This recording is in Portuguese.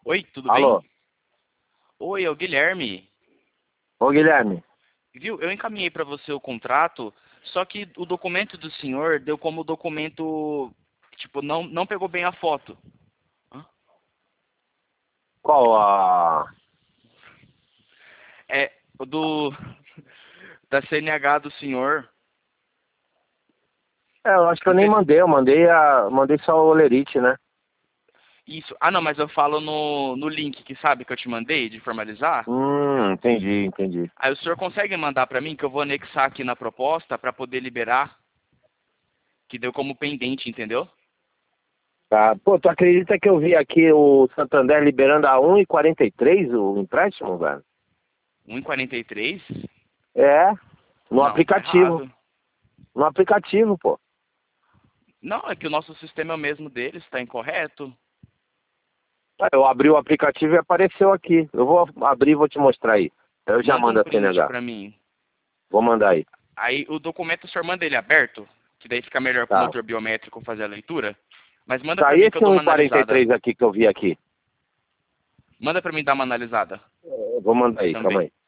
Oi, tudo bem? Alô? Oi, é o Guilherme. Ô, Guilherme. Viu? Eu encaminhei para você o contrato, só que o documento do senhor deu como documento, tipo, não pegou bem a foto. Hã? Qual a... É o do da CNH do senhor. eu acho que eu Não nem sei se... mandei. Mandei só o Olerite, né? Isso. Ah, não, mas eu falo no link que sabe que eu te mandei de formalizar. Entendi. Aí o senhor consegue mandar para mim que eu vou anexar aqui na proposta para poder liberar, que deu como pendente, entendeu? Tá. Pô, tu acredita que eu vi aqui o Santander liberando a 1,43 o empréstimo, velho? 1,43? É, no Não, tá aplicativo. errado. No aplicativo, pô. Não, é que o nosso sistema é o mesmo deles, está incorreto. Eu abri o aplicativo e apareceu aqui. Eu vou abrir e vou te mostrar aí. Eu já Manda um mando a print CNH. para mim. Vou mandar aí. Aí o documento o senhor manda ele aberto, que daí fica melhor para o Tá. motor biométrico fazer a leitura. Mas manda Tá, para e mim que eu esse dou uma analisada. 1,43 aqui que eu vi aqui? Manda para mim dar uma analisada Vou mandar aí, calma também. aí.